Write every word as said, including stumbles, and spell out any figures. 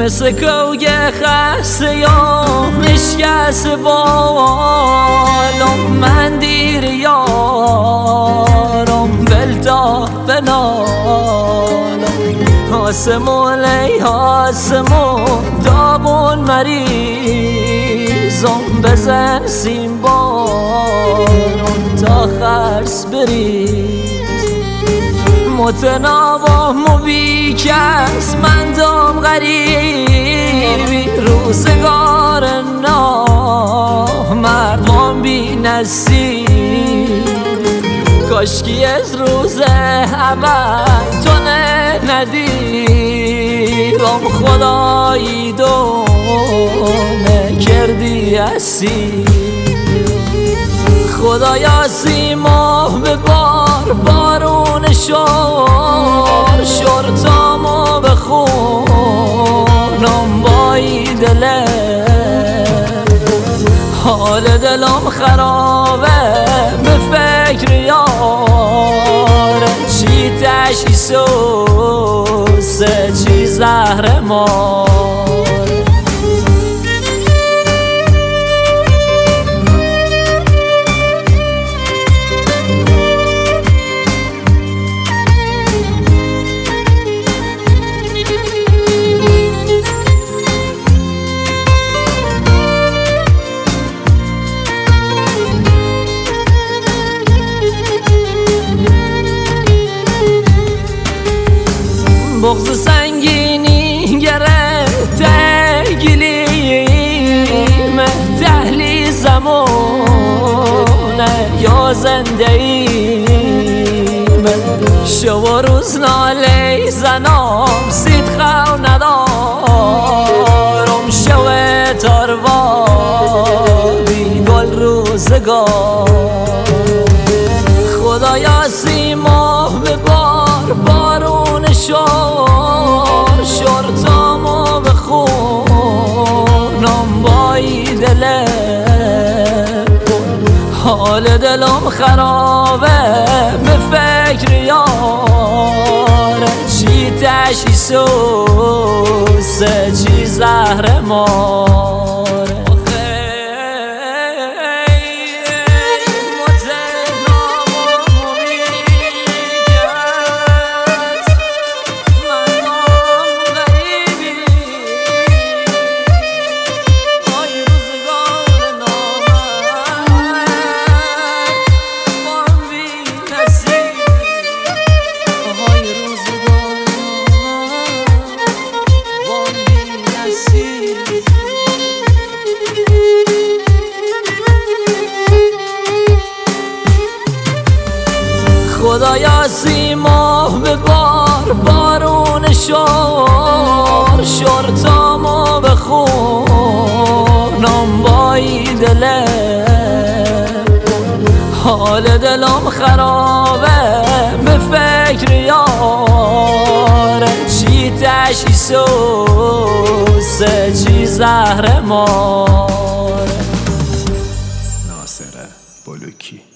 مثل کوگ خسته یا مشکست بالم من دیر یارم بلتا بنالم آسمون ای آسمون داغون مریضم بزن سیمبارم تا خرس بریز متناوم و بیکس من دام غریبی روزگار نامردم بی نصیب کاشکی از روز اول تو ندیدم خدایی دو نکردی اسیر خدایا سیما ببار بارون شور شورتامو بخونم بایی دله حال دلم خرابه به فکر یاره چی تشیسوسه چی زهر ماره بغض سنگینی گرفته گلیم تهلیزمونه یا زنده ایم شو و روز ناله زنام سید خو ندارم شو تارواری گل روزگار خدایا سیما ببار بارون شور شورتامو بخونم بایی دله حال دلم خرابه به فکر یاره چی تشیسوسه چی زهر ماره خدایا سیما ببار بارون شور شورتامو بخونم بایی دله حال دلم خرابه به فکر یاره چی تشیسوسه چی زهر ماره ناصر بلوکی.